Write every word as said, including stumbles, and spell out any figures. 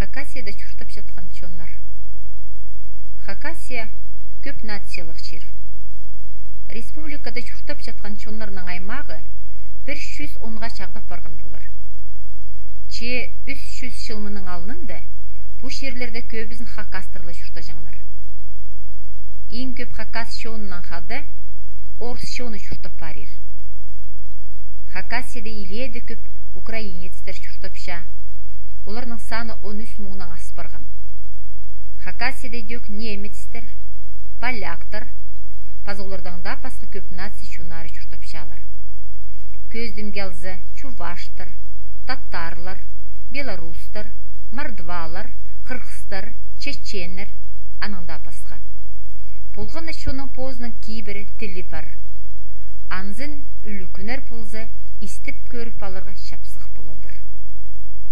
Хакасияда чуртап жатқан чоннар. Хакасия көп нациялық жер. Республикада чуртап жатқан чоннарның аймағы bir жүз онға чагдап барған болар. Че үч жүз жылмының алынында bu жерлерде көбісін хакастырлы чурта жаңлар. Ең көп хакас шоунынан хады орыс шоуны чуртап барир. Хакасияда иледе көп украинецтер чуртапша. Оларның саны он үч мыңнан асып барған. Хакасияда дөк немецтер, поляктар, пазолардан да басқа көп нация чунары чуртапшалар. Көздім келзі чуваштар, татарлар, белорустар, мордвалар, қырғыздар, чеченер, аныңда басқа. Болғаны шоның позының кейбірі тілі бар. Анзын үлікінер болзы істіп көріп алырға шапсық боладыр.